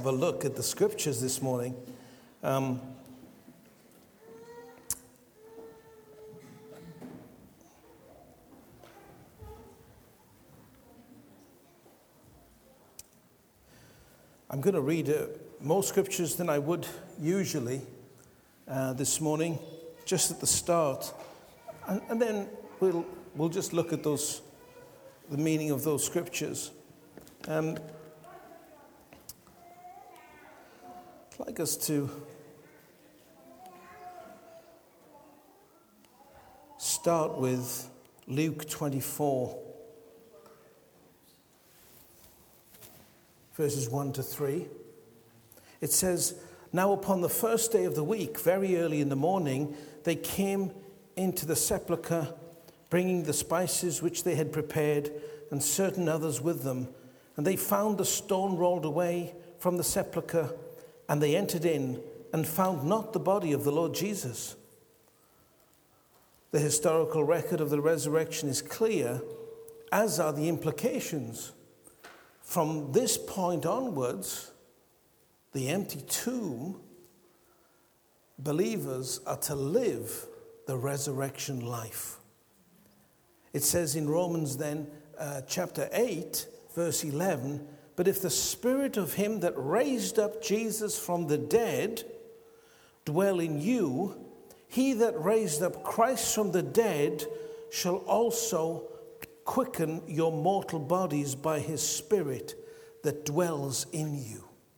have a look at the scriptures this morning. I'm going to read more scriptures than I would usually this morning, just at the start, and then we'll just look at the meaning of those scriptures. I'd like us to start with Luke 24, verses 1 to 3. It says, "Now upon the first day of the week, very early in the morning, they came into the sepulchre, bringing the spices which they had prepared, and certain others with them. And they found the stone rolled away from the sepulchre, and they entered in and found not the body of the Lord Jesus." The historical record of the resurrection is clear, as are the implications. From this point onwards, the empty tomb, believers are to live the resurrection life. It says in Romans then, chapter 8, verse 11, "But if the spirit of him that raised up Jesus from the dead dwell in you, he that raised up Christ from the dead shall also quicken your mortal bodies by his spirit that dwells in you."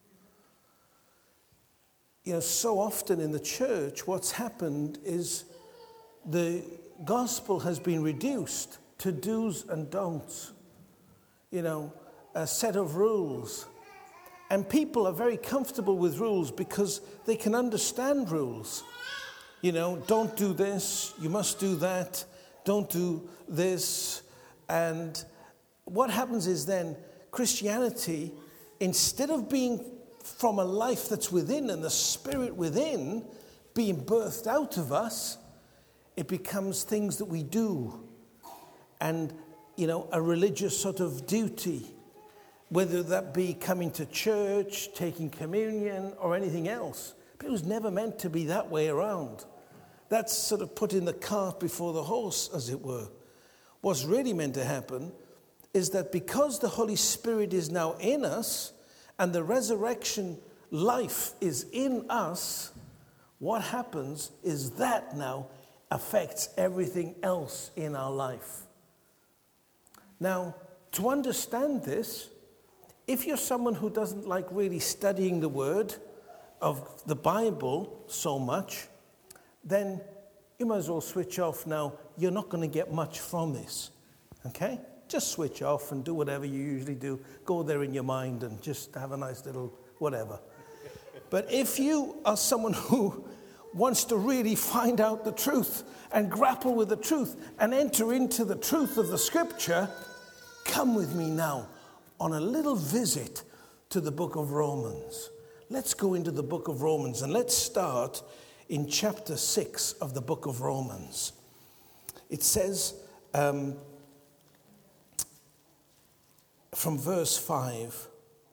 You know, so often in the church, what's happened is the gospel has been reduced to do's and don'ts. You know, a set of rules. And people are very comfortable with rules because they can understand rules. You know, don't do this, you must do that, don't do this. And what happens is then Christianity, instead of being from a life that's within and the spirit within being birthed out of us, it becomes things that we do. And, you know, a religious sort of duty, whether that be coming to church, taking communion, or anything else. But it was never meant to be that way around. That's sort of putting the cart before the horse, as it were. What's really meant to happen is that because the Holy Spirit is now in us and the resurrection life is in us, what happens is that now affects everything else in our life. Now, to understand this, if you're someone who doesn't like really studying the Word of the Bible so much, then you might as well switch off now. You're not going to get much from this, okay? Just switch off and do whatever you usually do. Go there in your mind and just have a nice little whatever. But if you are someone who wants to really find out the truth and grapple with the truth and enter into the truth of the Scripture, come with me now on a little visit to the book of Romans. Let's go into the book of Romans and let's start in chapter 6 of the book of Romans. It says from verse 5,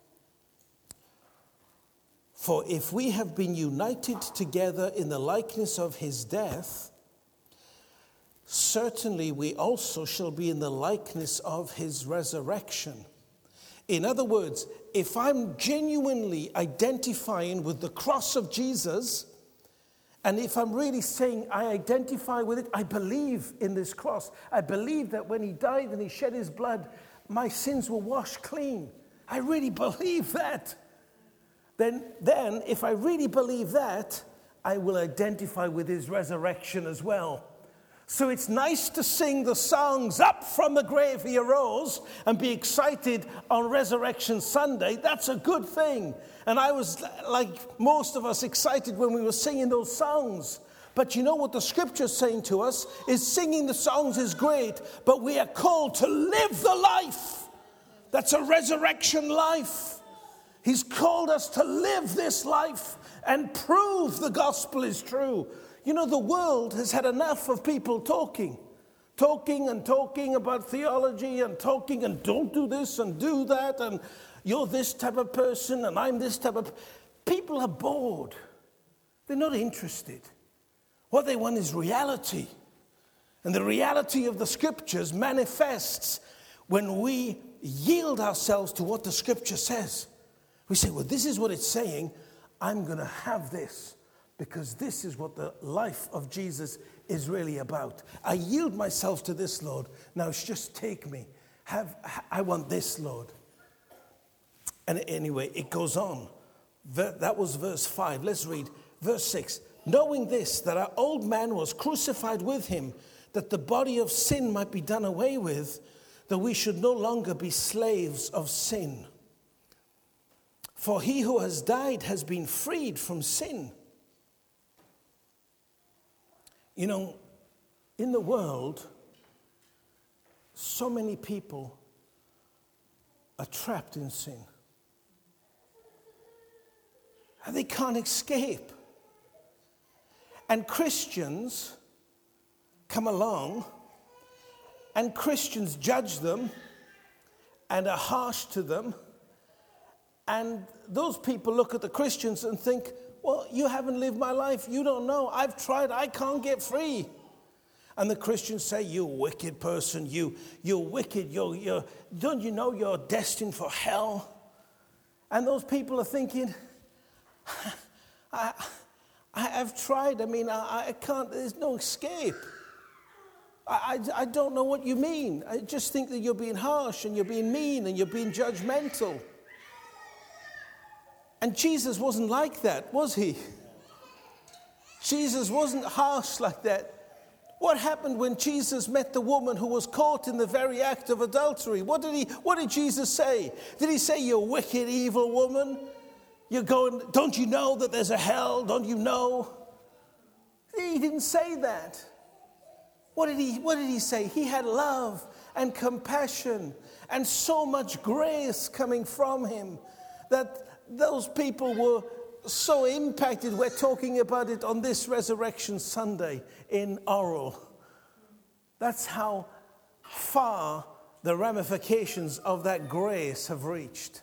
"For if we have been united together in the likeness of his death, certainly we also shall be in the likeness of his resurrection." In other words, if I'm genuinely identifying with the cross of Jesus, and if I'm really saying I identify with it, I believe in this cross. I believe that when he died and he shed his blood, my sins were washed clean. I really believe that. Then if I really believe that, I will identify with his resurrection as well. So it's nice to sing the songs, "Up from the grave he arose," and be excited on Resurrection Sunday. That's a good thing. And I was, like most of us, excited when we were singing those songs. But you know what the Scripture's saying to us is singing the songs is great, but we are called to live the life. That's a resurrection life. He's called us to live this life and prove the gospel is true. You know, the world has had enough of people talking and talking about theology and talking and don't do this and do that. And, You're this type of person and I'm this type of... People are bored. They're not interested. What they want is reality. And the reality of the scriptures manifests when we yield ourselves to what the scripture says. We say, well, this is what it's saying. I'm going to have this because this is what the life of Jesus is really about. I yield myself to this, Lord. Now just take me. I want this, Lord. And anyway, it goes on. That was verse 5. Let's read verse 6. Knowing this, that our old man was crucified with him, that the body of sin might be done away with, that we should no longer be slaves of sin. For he who has died has been freed from sin. You know, in the world, so many people are trapped in sin. And they can't escape. And Christians come along, and Christians judge them and are harsh to them. And those people look at the Christians and think, well, you haven't lived my life. You don't know. I've tried. I can't get free. And the Christians say, you wicked person. You're wicked. Don't you know you're destined for hell? And those people are thinking, I've tried. I mean, I can't. There's no escape. I don't know what you mean. I just think that you're being harsh and you're being mean and you're being judgmental. And Jesus wasn't like that, was he? Jesus wasn't harsh like that. What happened when Jesus met the woman who was caught in the very act of adultery? What did Jesus say? Did he say, you wicked, evil woman? You're going, don't you know that there's a hell? Don't you know? He didn't say that. What did he say? He had love and compassion and so much grace coming from him that those people were so impacted. We're talking about it on this Resurrection Sunday in Oral. That's how far the ramifications of that grace have reached.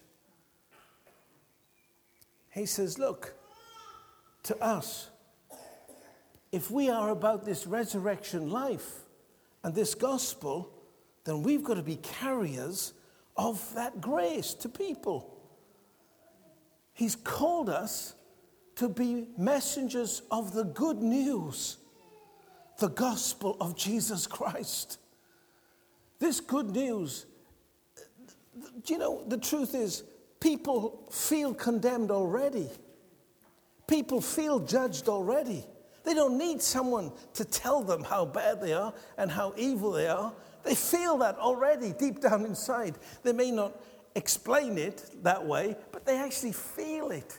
He says, look, to us, if we are about this resurrection life and this gospel, then we've got to be carriers of that grace to people. He's called us to be messengers of the good news, the gospel of Jesus Christ. This good news, do you know, the truth is, people feel condemned already. People feel judged already. They don't need someone to tell them how bad they are and how evil they are. They feel that already deep down inside. They may not explain it that way, but they actually feel it.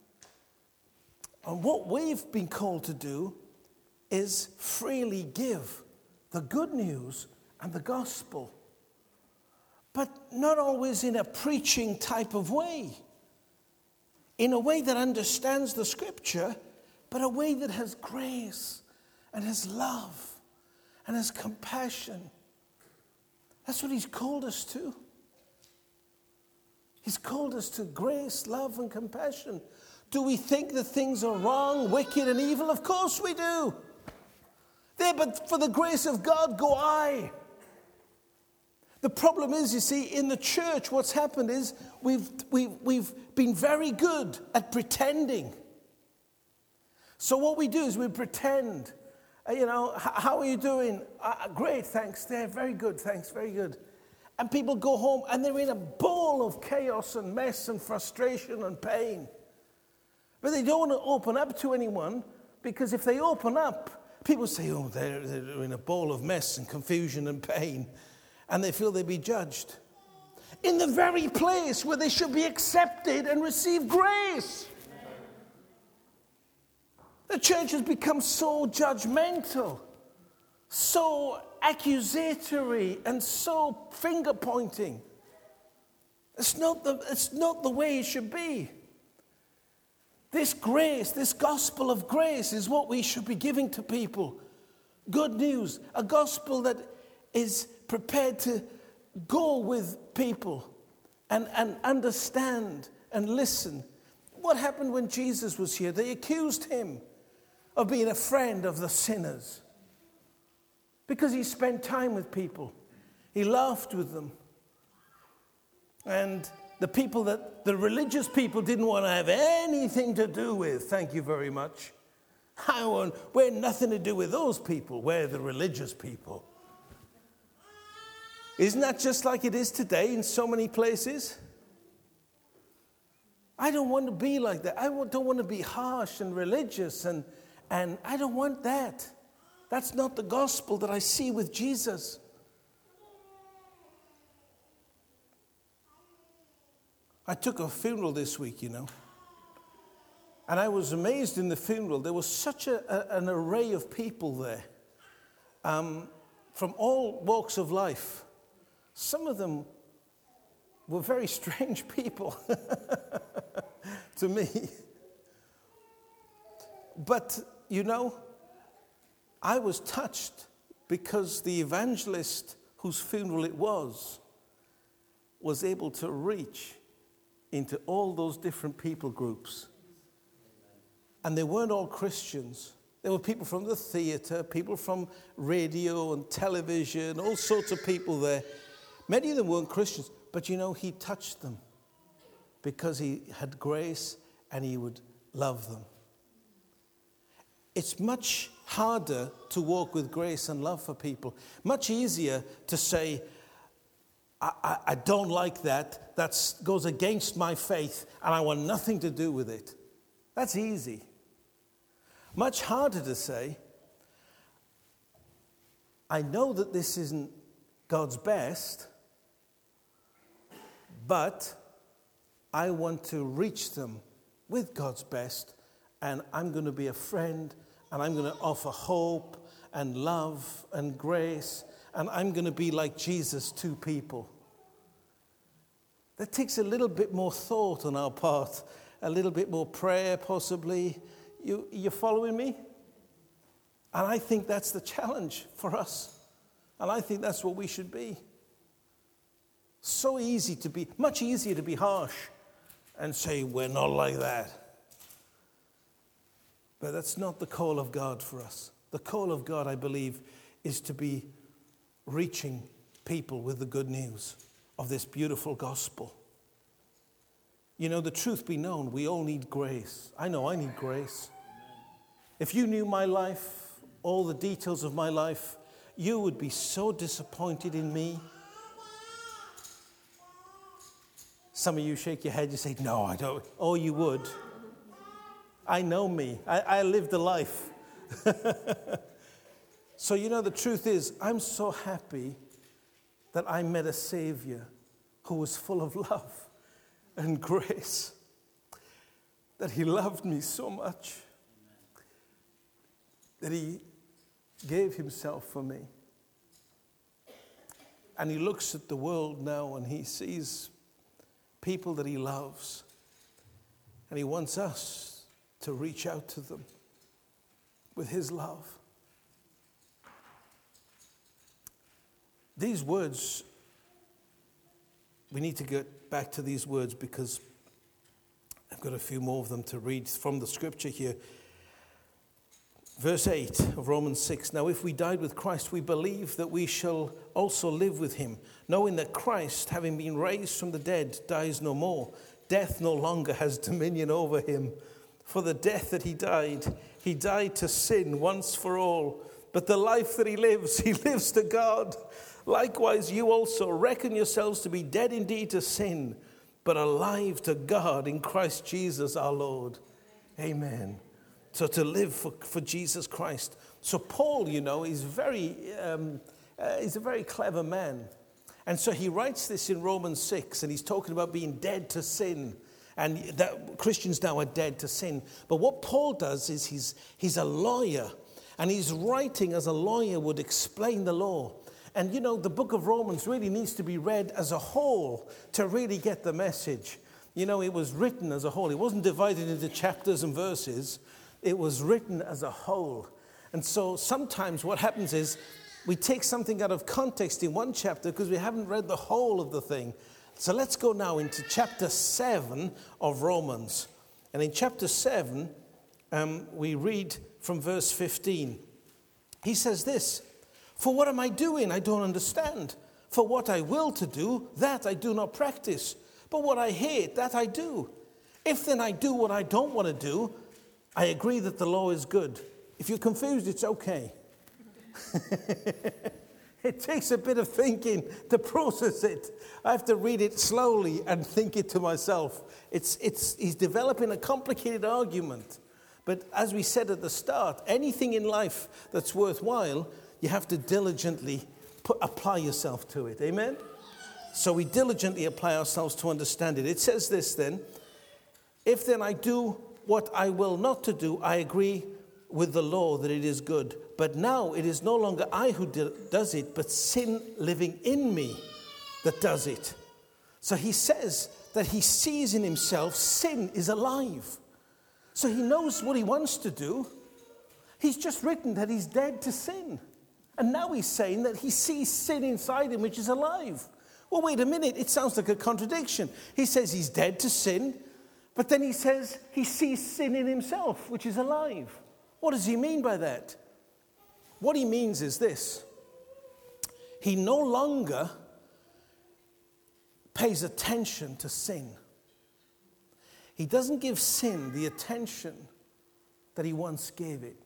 And what we've been called to do is freely give the good news and the gospel, but not always in a preaching type of way, in a way that understands the scripture, but a way that has grace and has love and has compassion. That's what he's called us to. He's called us to grace, love, and compassion. Do we think that things are wrong, wicked, and evil? Of course we do. There, but for the grace of God go I. The problem is, you see, in the church, what's happened is we've been very good at pretending. So what we do is we pretend. How are you doing? Great, thanks. There, very good, thanks, very good. And people go home and they're in a bowl of chaos and mess and frustration and pain. But they don't want to open up to anyone, because if they open up, people say, oh, they're in a bowl of mess and confusion and pain. And they feel they'll be judged. In the very place where they should be accepted and receive grace. The church has become so judgmental, so accusatory, and so finger-pointing. It's not the way it should be. This grace, this gospel of grace is what we should be giving to people. Good news, a gospel that is prepared to go with people and understand and listen. What happened when Jesus was here? They accused him of being a friend of the sinners because he spent time with people. He laughed with them. And the people that the religious people didn't want to have anything to do with, thank you very much. We're nothing to do with those people. We're the religious people. Isn't that just like it is today in so many places? I don't want to be like that. I don't want to be harsh and religious, and I don't want that. That's not the gospel that I see with Jesus. I took a funeral this week, and I was amazed in the funeral. There was such an array of people there, from all walks of life. Some of them were very strange people to me. But, I was touched because the evangelist whose funeral it was able to reach into all those different people groups. And they weren't all Christians. There were people from the theater, people from radio and television, all sorts of people there. Many of them weren't Christians, but he touched them because he had grace and he would love them. It's much harder to walk with grace and love for people. Much easier to say, I don't like that. That goes against my faith and I want nothing to do with it. That's easy. Much harder to say, I know that this isn't God's best, but I want to reach them with God's best, and I'm going to be a friend, and I'm going to offer hope and love and grace, and I'm going to be like Jesus to people. That takes a little bit more thought on our part, a little bit more prayer possibly. You're following me? And I think that's the challenge for us. And I think that's what we should be. Much easier to be harsh and say, we're not like that. But that's not the call of God for us. The call of God, I believe, is to be reaching people with the good news of this beautiful gospel. The truth be known, we all need grace. I know I need grace. If you knew my life, all the details of my life, you would be so disappointed in me. Some of you shake your head, you say, no, I don't. Oh, you would. I know me. I lived a life. So, the truth is, I'm so happy that I met a Savior who was full of love and grace, that he loved me so much, that he gave himself for me. And he looks at the world now and he sees people that he loves, and he wants us to reach out to them with his love. These words, we need to get back to these words because I've got a few more of them to read from the scripture here. Verse 8 of Romans 6, now if we died with Christ, we believe that we shall also live with him, knowing that Christ, having been raised from the dead, dies no more. Death no longer has dominion over him. For the death that he died to sin once for all. But the life that he lives to God. Likewise, you also reckon yourselves to be dead indeed to sin, but alive to God in Christ Jesus our Lord. Amen. So to live for Jesus Christ. So Paul, he's a very clever man. And so he writes this in Romans 6, and he's talking about being dead to sin. And that Christians now are dead to sin. But what Paul does is he's a lawyer, and he's writing as a lawyer would explain the law. And the book of Romans really needs to be read as a whole to really get the message. It was written as a whole. It wasn't divided into chapters and verses. It was written as a whole. And so sometimes what happens is we take something out of context in one chapter because we haven't read the whole of the thing. So let's go now into chapter 7 of Romans. And in chapter 7, we read from verse 15. He says this, "For what am I doing? I don't understand. For what I will to do, that I do not practice. But what I hate, that I do. If then I do what I don't want to do, I agree that the law is good." If you're confused, it's okay. It takes a bit of thinking to process it. I have to read it slowly and think it to myself. He's developing a complicated argument. But as we said at the start, anything in life that's worthwhile, you have to diligently apply yourself to it. Amen? So we diligently apply ourselves to understand it. It says this then, "If then I do what I will not to do, I agree with the law that it is good. But now it is no longer I who does it, but sin living in me that does it." So he says that he sees in himself sin is alive. So he knows what he wants to do. He's just written that he's dead to sin. And now he's saying that he sees sin inside him which is alive. Well, wait a minute, it sounds like a contradiction. He says he's dead to sin, but then he says he sees sin in himself which is alive. What does he mean by that? What he means is this. He no longer pays attention to sin. He doesn't give sin the attention that he once gave it.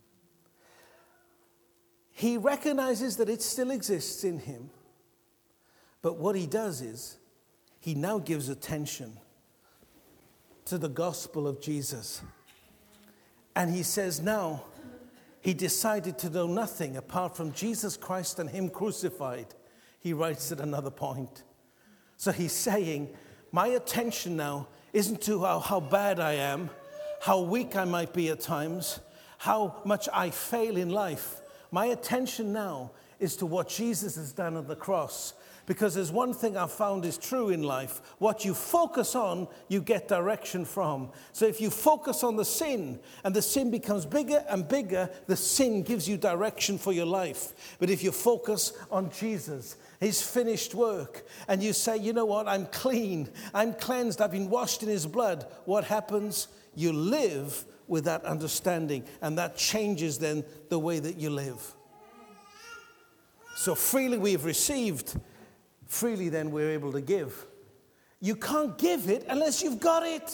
He recognizes that it still exists in him, but what he does is he now gives attention to the gospel of Jesus. And he says now, he decided to know nothing apart from Jesus Christ and him crucified. He writes at another point. So he's saying, my attention now isn't to how bad I am, how weak I might be at times, how much I fail in life. My attention now is to what Jesus has done on the cross. Because there's one thing I've found is true in life. What you focus on, you get direction from. So if you focus on the sin, and the sin becomes bigger and bigger, the sin gives you direction for your life. But if you focus on Jesus, his finished work, and you say, you know what, I'm clean, I'm cleansed, I've been washed in his blood, what happens? You live with that understanding, and that changes then the way that you live. So freely we've received, freely then we're able to give. You can't give it unless you've got it.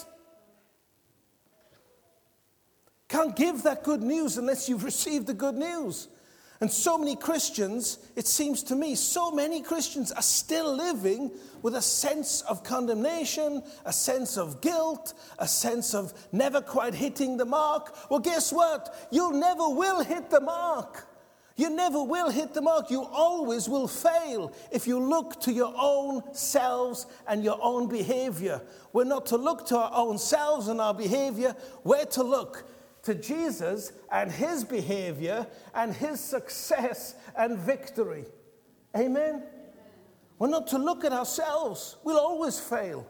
Can't give that good news unless you've received the good news. And so many Christians, it seems to me, so many Christians are still living with a sense of condemnation, a sense of guilt, a sense of never quite hitting the mark. Well, guess what? You never will hit the mark. You never will hit the mark. You always will fail if you look to your own selves and your own behavior. We're not to look to our own selves and our behavior. We're to look to Jesus and his behavior and his success and victory. Amen? We're not to look at ourselves. We'll always fail.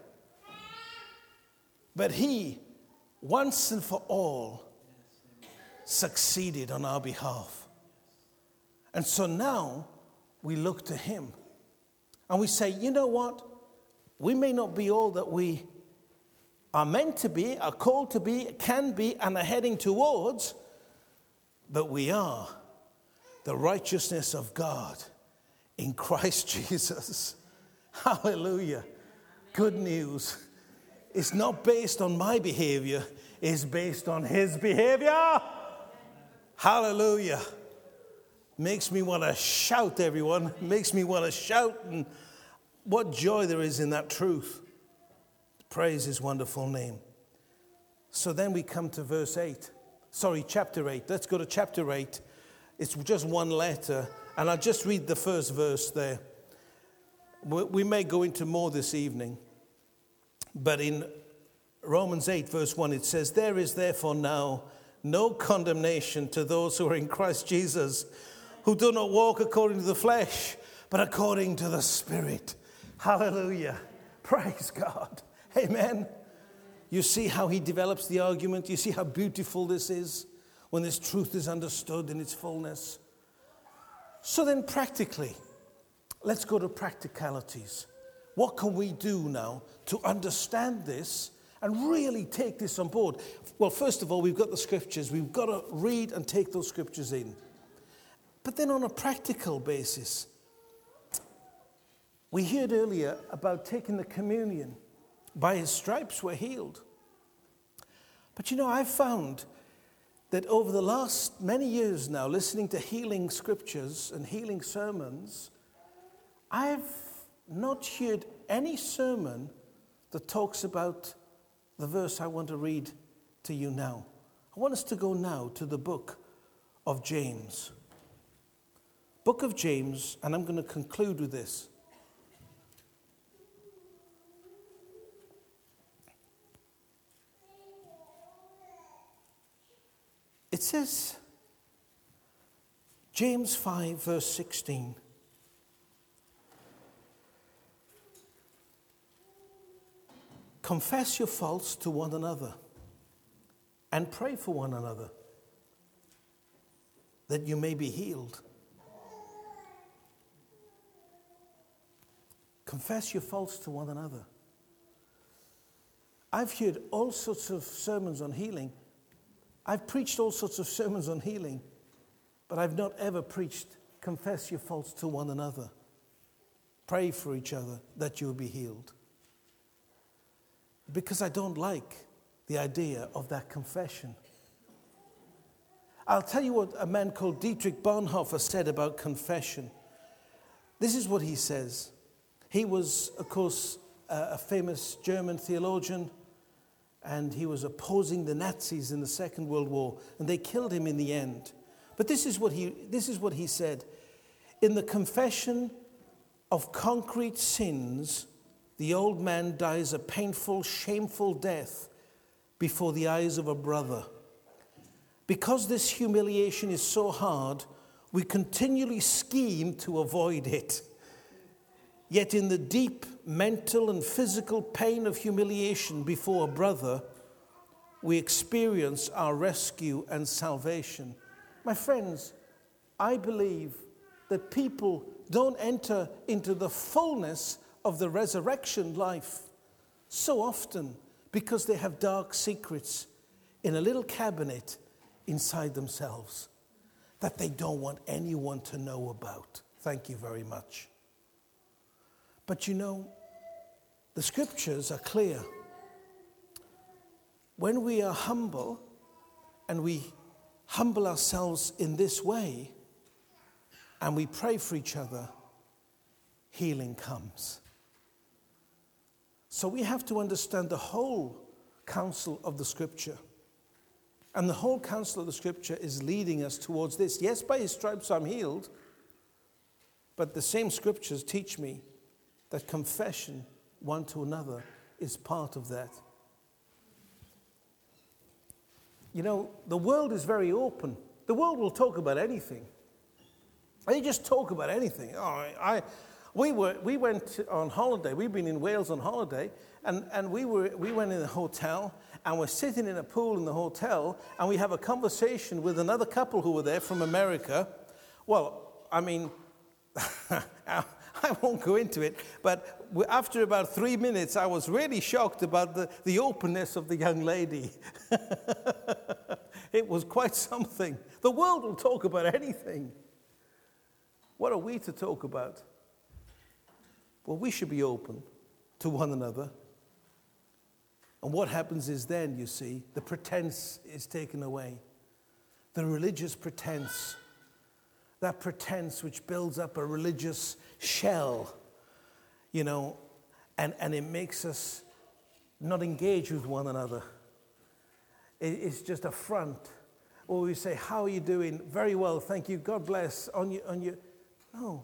But he, once and for all, succeeded on our behalf. And so now we look to him. And we say, you know what? We may not be all that we are meant to be, are called to be, can be, and are heading towards, but we are the righteousness of God in Christ Jesus. Hallelujah. Good news. It's not based on my behavior, it's based on his behavior. Hallelujah. Makes me want to shout, everyone. Makes me want to shout, and what joy there is in that truth. Praise his wonderful name. So then we come to chapter 8. Let's go to chapter 8. It's just one letter, and I'll just read the first verse there. We may go into more this evening, but in Romans 8, verse 1, it says, "There is therefore now no condemnation to those who are in Christ Jesus, who do not walk according to the flesh, but according to the Spirit." Hallelujah. Praise God. Amen. You see how he develops the argument? You see how beautiful this is when this truth is understood in its fullness? So then practically, let's go to practicalities. What can we do now to understand this and really take this on board? Well, first of all, we've got the scriptures. We've got to read and take those scriptures in. But then on a practical basis, we heard earlier about taking the communion. By his stripes we're healed. But I've found that over the last many years now, listening to healing scriptures and healing sermons, I've not heard any sermon that talks about the verse I want to read to you now. I want us to go now to the book of James. Book of James, and I'm going to conclude with this. It says, James 5, verse 16. Confess your faults to one another and pray for one another that you may be healed. Confess your faults to one another. I've heard all sorts of sermons on healing. I've preached all sorts of sermons on healing, but I've not ever preached, confess your faults to one another. Pray for each other that you will be healed. Because I don't like the idea of that confession. I'll tell you what a man called Dietrich Bonhoeffer said about confession. This is what he says. He was, of course, a famous German theologian, and he was opposing the Nazis in the Second World War, and they killed him in the end. But this is what he said. In the confession of concrete sins, the old man dies a painful, shameful death before the eyes of a brother. Because this humiliation is so hard, we continually scheme to avoid it. Yet in the deep mental and physical pain of humiliation before a brother, we experience our rescue and salvation. My friends, I believe that people don't enter into the fullness of the resurrection life so often because they have dark secrets in a little cabinet inside themselves that they don't want anyone to know about. Thank you very much. But the scriptures are clear. When we are humble and we humble ourselves in this way and we pray for each other, healing comes. So we have to understand the whole counsel of the scripture. And the whole counsel of the scripture is leading us towards this. Yes, by his stripes I'm healed, but the same scriptures teach me that confession one to another is part of that. The world is very open. The world will talk about anything. They just talk about anything. We went on holiday. We've been in Wales on holiday, and we went in a hotel, and we're sitting in a pool in the hotel, and we have a conversation with another couple who were there from America. Well, I won't go into it, but after about 3 minutes, I was really shocked about the openness of the young lady. It was quite something. The world will talk about anything. What are we to talk about? Well, we should be open to one another. And what happens is then, you see, the pretense is taken away. The religious pretense. That pretense which builds up a religious shell, and it makes us not engage with one another. It's just a front. Or we say, how are you doing? Very well, thank you. God bless. On you. No.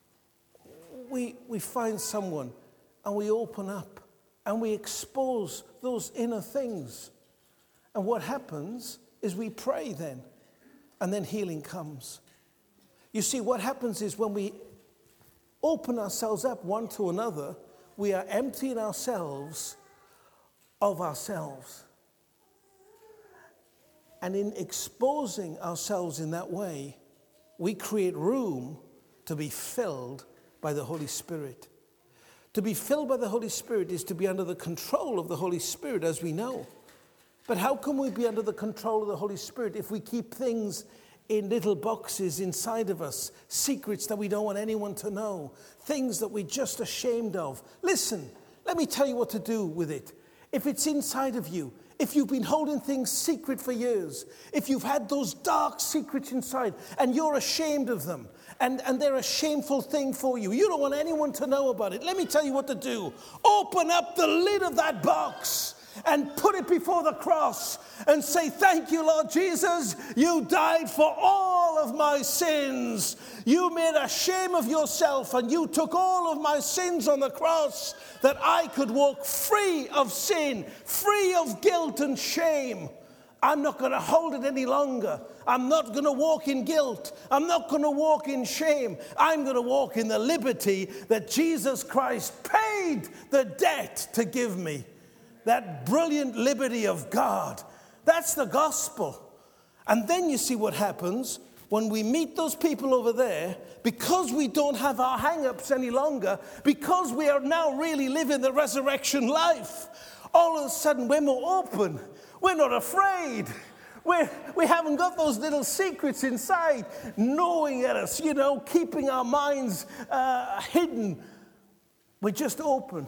We find someone and we open up and we expose those inner things. And what happens is we pray then, and then healing comes. You see, what happens is when we open ourselves up one to another, we are emptying ourselves of ourselves. And in exposing ourselves in that way, we create room to be filled by the Holy Spirit. To be filled by the Holy Spirit is to be under the control of the Holy Spirit, as we know. But how can we be under the control of the Holy Spirit if we keep things in little boxes inside of us, secrets that we don't want anyone to know, things that we're just ashamed of? Listen, let me tell you what to do with it. If it's inside of you, if you've been holding things secret for years, if you've had those dark secrets inside and you're ashamed of them, and they're a shameful thing for you, you don't want anyone to know about it, let me tell you what to do. Open up the lid of that box and put it before the cross and say, thank you, Lord Jesus. You died for all of my sins. You made a shame of yourself and you took all of my sins on the cross that I could walk free of sin, free of guilt and shame. I'm not going to hold it any longer. I'm not going to walk in guilt. I'm not going to walk in shame. I'm going to walk in the liberty that Jesus Christ paid the debt to give me. That brilliant liberty of God. That's the gospel. And then you see what happens when we meet those people over there, because we don't have our hang-ups any longer, because we are now really living the resurrection life. All of a sudden, we're more open. We're not afraid. We haven't got those little secrets inside, gnawing at us, keeping our minds hidden. We're just open.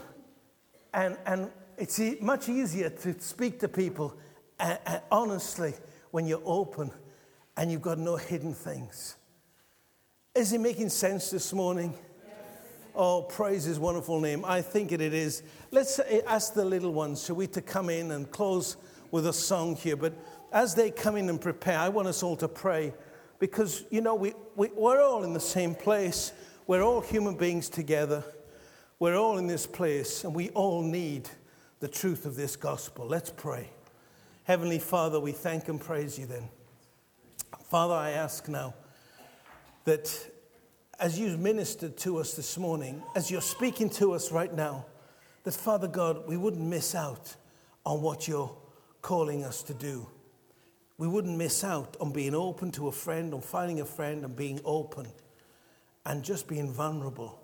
And it's much easier to speak to people honestly when you're open and you've got no hidden things. Is it making sense this morning? Yes. Oh, praise his wonderful name. I think it is. Let's ask the little ones, shall we, to come in and close with a song here. But as they come in and prepare, I want us all to pray, because, we're all in the same place. We're all human beings together. We're all in this place, and we all need the truth of this gospel. Let's pray. Heavenly Father, we thank and praise you then. Father, I ask now that as you've ministered to us this morning, as you're speaking to us right now, that, Father God, we wouldn't miss out on what you're calling us to do. We wouldn't miss out on being open to a friend, on finding a friend and being open and just being vulnerable,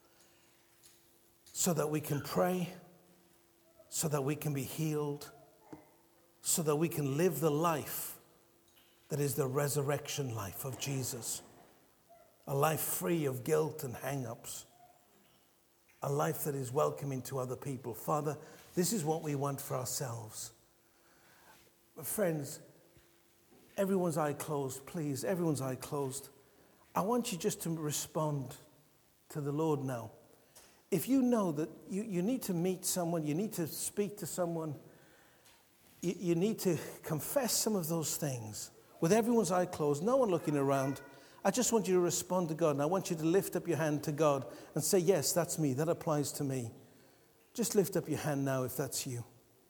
so that we can pray, so that we can be healed, so that we can live the life that is the resurrection life of Jesus. A life free of guilt and hang-ups. A life that is welcoming to other people. Father, this is what we want for ourselves. But friends, everyone's eye closed, please, everyone's eye closed. I want you just to respond to the Lord now. If you know that you need to meet someone, you need to speak to someone, you need to confess some of those things, with everyone's eye closed, no one looking around, I just want you to respond to God. And I want you to lift up your hand to God and say, yes, that's me. That applies to me. Just lift up your hand now if that's you.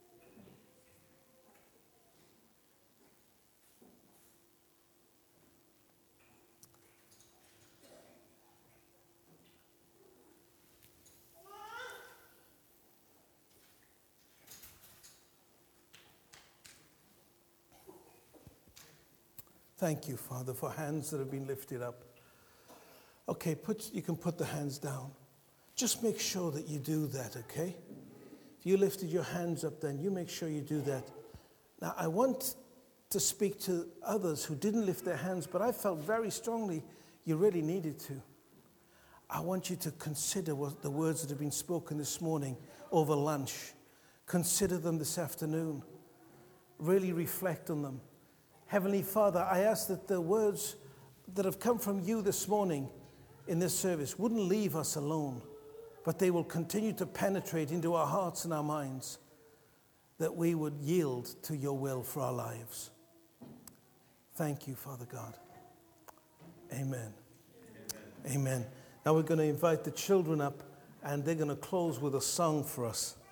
Thank you, Father, for hands that have been lifted up. Okay, you can put the hands down. Just make sure that you do that, okay? If you lifted your hands up, then you make sure you do that. Now, I want to speak to others who didn't lift their hands, but I felt very strongly you really needed to. I want you to consider what the words that have been spoken this morning over lunch. Consider them this afternoon. Really reflect on them. Heavenly Father, I ask that the words that have come from you this morning in this service wouldn't leave us alone, but they will continue to penetrate into our hearts and our minds, that we would yield to your will for our lives. Thank you, Father God. Amen. Amen. Now we're going to invite the children up, and they're going to close with a song for us.